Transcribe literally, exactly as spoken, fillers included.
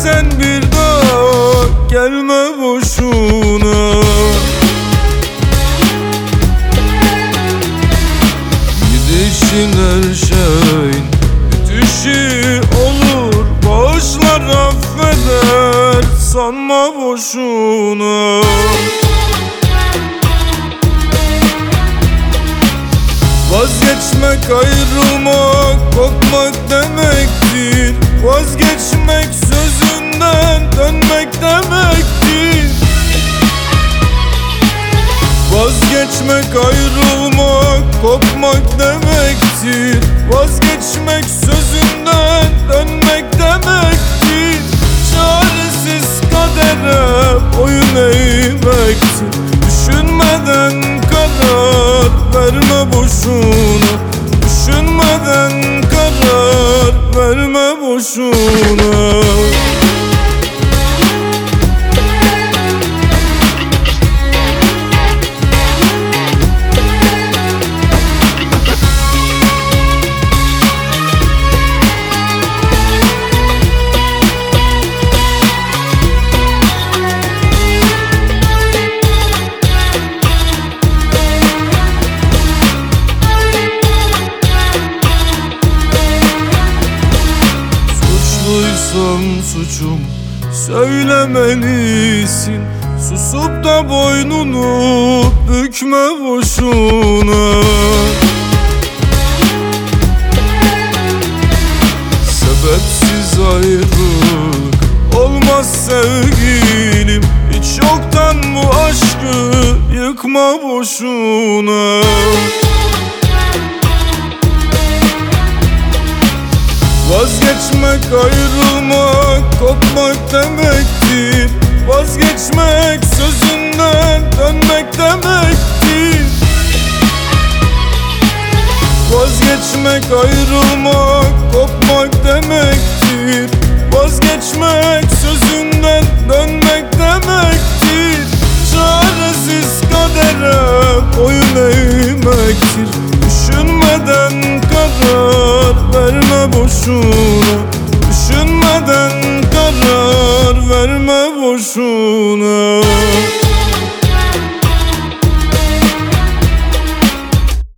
Gelirsen bir daha gelme boşuna. Gidişin her şeyin bitişi olur, bağışlar affeder sanma boşuna. Vazgeçmek ayrılmak, kopmak demektir. Vazgeçmek sözünden dönmek demektir. Vazgeçmek ayrılmak, kopmak demektir. Vazgeçmek sözünden dönmek demektir. Çaresiz kadere boyun eğmektir. Düşünmeden karar verme boşuna. Düşünmeden karar verme boşuna. Suçluysam suçum söylemelisin. Susup da boynunu bükme boşuna. Sebepsiz ayrılık olmaz sevgilim. Hiç yoktan bu aşkı yıkma boşuna. Vazgeçmek ayrılmak, kopmak demektir. Vazgeçmek sözünden dönmek demektir. Vazgeçmek ayrılmak, kopmak demektir. Vazgeçmek sözünden dönmek demektir. Çaresiz kadere boyun eğmektir. Düşünmeden karar verme boşuna. Düşünmeden karar verme boşuna.